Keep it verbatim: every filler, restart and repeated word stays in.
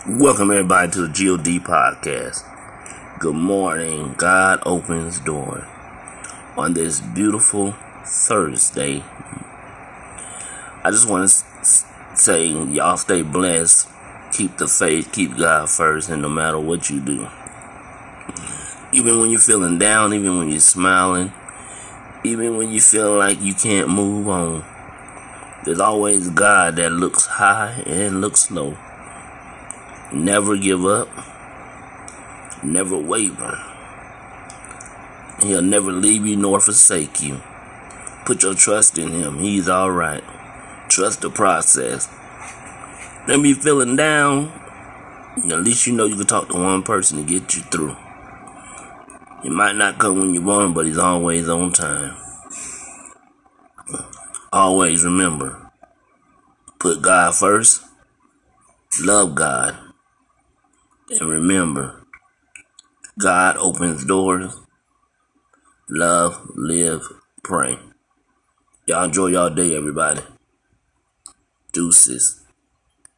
Welcome everybody to the G O D podcast. Good morning. God opens doors on this beautiful Thursday. I just want to say y'all stay blessed. Keep the faith. Keep God first, and no matter what you do, even when you're feeling down, even when you're smiling, even when you feel like you can't move on, there's always God that looks high and looks low. Never give up. Never waver. He'll never leave you nor forsake you. Put your trust in Him. He's alright. Trust the process. Then be feeling down, at least you know you can talk to one person to get you through. He might not come when you want him, but He's always on time. Always remember, put God first, love God, and remember, God opens doors. Love, live, pray. Y'all enjoy y'all day, everybody. Deuces.